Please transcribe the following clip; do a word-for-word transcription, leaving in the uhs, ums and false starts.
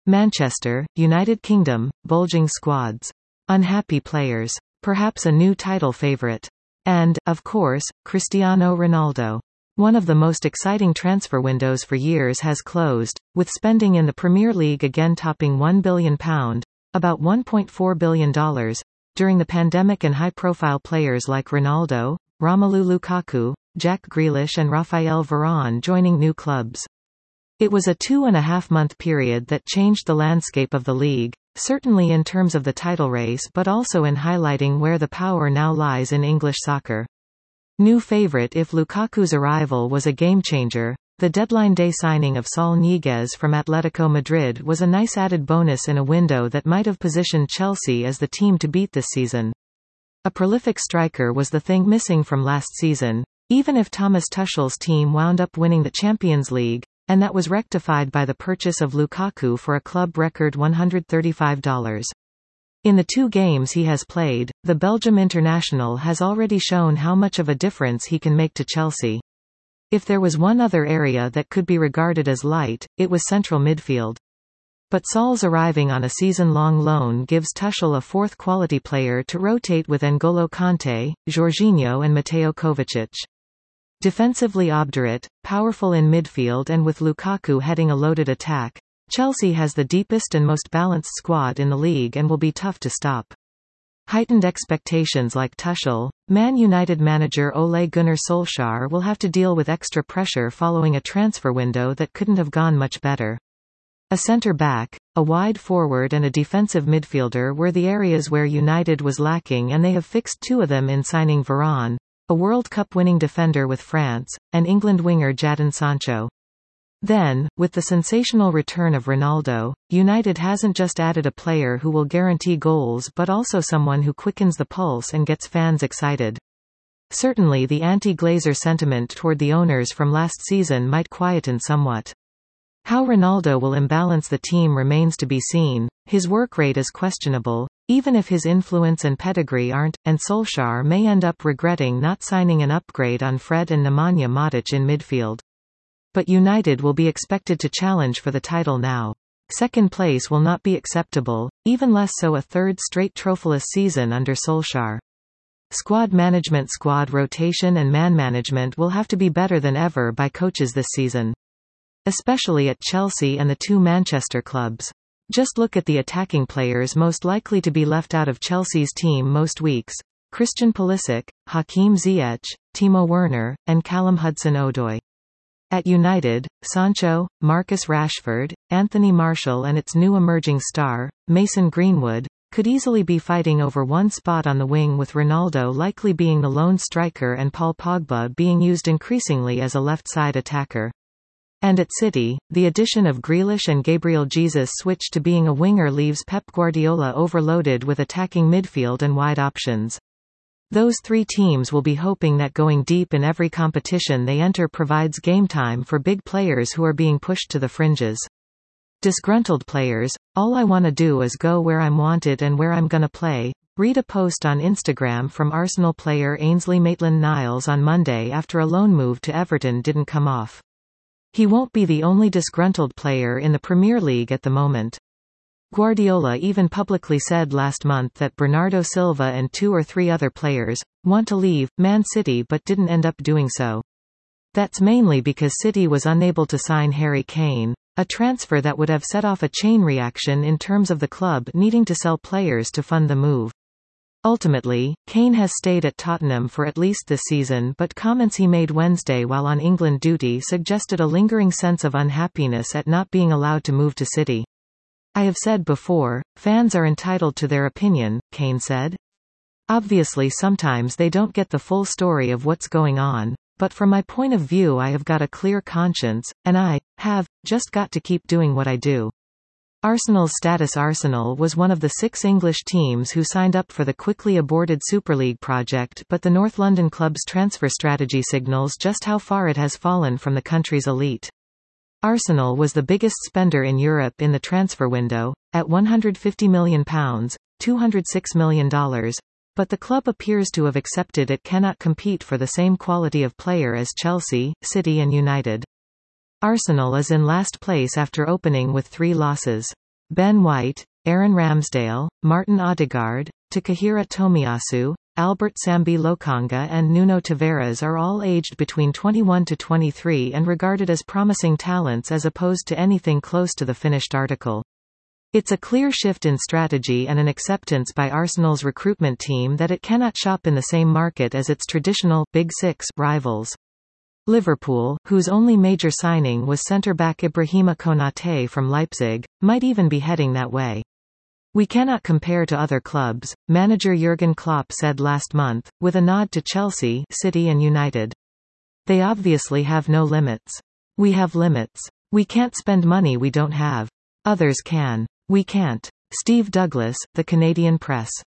Manchester, United Kingdom, bulging squads. Unhappy players. Perhaps a new title favourite. And, of course, Cristiano Ronaldo. One of the most exciting transfer windows for years has closed, with spending in the Premier League again topping one billion pounds, about one point four billion dollars, during the pandemic, and high-profile players like Ronaldo, Romelu Lukaku, Jack Grealish and Raphael Varane joining new clubs. It was a two-and-a-half-month period that changed the landscape of the league, certainly in terms of the title race but also in highlighting where the power now lies in English soccer. New favourite. If Lukaku's arrival was a game-changer, the deadline day signing of Saul Niguez from Atletico Madrid was a nice added bonus in a window that might have positioned Chelsea as the team to beat this season. A prolific striker was the thing missing from last season, even if Thomas Tuchel's team wound up winning the Champions League, and that was rectified by the purchase of Lukaku for a club record one hundred thirty-five dollars. In the two games he has played, the Belgium international has already shown how much of a difference he can make to Chelsea. If there was one other area that could be regarded as light, it was central midfield. But Saul's arriving on a season-long loan gives Tuchel a fourth quality player to rotate with N'Golo Kanté, Jorginho and Mateo Kovacic. Defensively obdurate, powerful in midfield and with Lukaku heading a loaded attack, Chelsea has the deepest and most balanced squad in the league and will be tough to stop. Heightened expectations like Tuchel, Man United manager Ole Gunnar Solskjaer will have to deal with extra pressure following a transfer window that couldn't have gone much better. A centre-back, a wide forward and a defensive midfielder were the areas where United was lacking, and they have fixed two of them in signing Varane, a World Cup winning defender with France, and England winger Jadon Sancho. Then, with the sensational return of Ronaldo, United hasn't just added a player who will guarantee goals but also someone who quickens the pulse and gets fans excited. Certainly the anti-Glazer sentiment toward the owners from last season might quieten somewhat. How Ronaldo will imbalance the team remains to be seen. His work rate is questionable, even if his influence and pedigree aren't, and Solskjaer may end up regretting not signing an upgrade on Fred and Nemanja Matic in midfield. But United will be expected to challenge for the title now. Second place will not be acceptable, even less so a third straight trophyless season under Solskjaer. Squad management, squad rotation and man management will have to be better than ever by coaches this season. Especially at Chelsea and the two Manchester clubs. Just look at the attacking players most likely to be left out of Chelsea's team most weeks: Christian Pulisic, Hakim Ziyech, Timo Werner, and Callum Hudson-Odoi. At United, Sancho, Marcus Rashford, Anthony Martial and its new emerging star, Mason Greenwood, could easily be fighting over one spot on the wing, with Ronaldo likely being the lone striker and Paul Pogba being used increasingly as a left-side attacker. And at City, the addition of Grealish and Gabriel Jesus switch to being a winger leaves Pep Guardiola overloaded with attacking midfield and wide options. Those three teams will be hoping that going deep in every competition they enter provides game time for big players who are being pushed to the fringes. Disgruntled players: all I wanna do is go where I'm wanted and where I'm gonna play. Read a post on Instagram from Arsenal player Ainsley Maitland-Niles on Monday after a loan move to Everton didn't come off. He won't be the only disgruntled player in the Premier League at the moment. Guardiola even publicly said last month that Bernardo Silva and two or three other players want to leave Man City but didn't end up doing so. That's mainly because City was unable to sign Harry Kane, a transfer that would have set off a chain reaction in terms of the club needing to sell players to fund the move. Ultimately, Kane has stayed at Tottenham for at least this season, but comments he made Wednesday while on England duty suggested a lingering sense of unhappiness at not being allowed to move to City. I have said before, fans are entitled to their opinion, Kane said. Obviously sometimes they don't get the full story of what's going on, but from my point of view I have got a clear conscience, and I have just got to keep doing what I do. Arsenal's status: Arsenal was one of the six English teams who signed up for the quickly aborted Super League project, but the North London club's transfer strategy signals just how far it has fallen from the country's elite. Arsenal was the biggest spender in Europe in the transfer window, at one hundred fifty million pounds, two hundred six million dollars, but the club appears to have accepted it cannot compete for the same quality of player as Chelsea, City and United. Arsenal is in last place after opening with three losses. Ben White, Aaron Ramsdale, Martin Odegaard, Takahiro Tomiyasu, Albert Sambi Lokonga and Nuno Tavares are all aged between twenty-one to twenty-three and regarded as promising talents as opposed to anything close to the finished article. It's a clear shift in strategy and an acceptance by Arsenal's recruitment team that it cannot shop in the same market as its traditional Big Six rivals. Liverpool, whose only major signing was centre-back Ibrahima Konate from Leipzig, might even be heading that way. "We cannot compare to other clubs," manager Jurgen Klopp said last month, with a nod to Chelsea, City and United. "They obviously have no limits. We have limits. We can't spend money we don't have. Others can. We can't." Steve Douglas, The Canadian Press.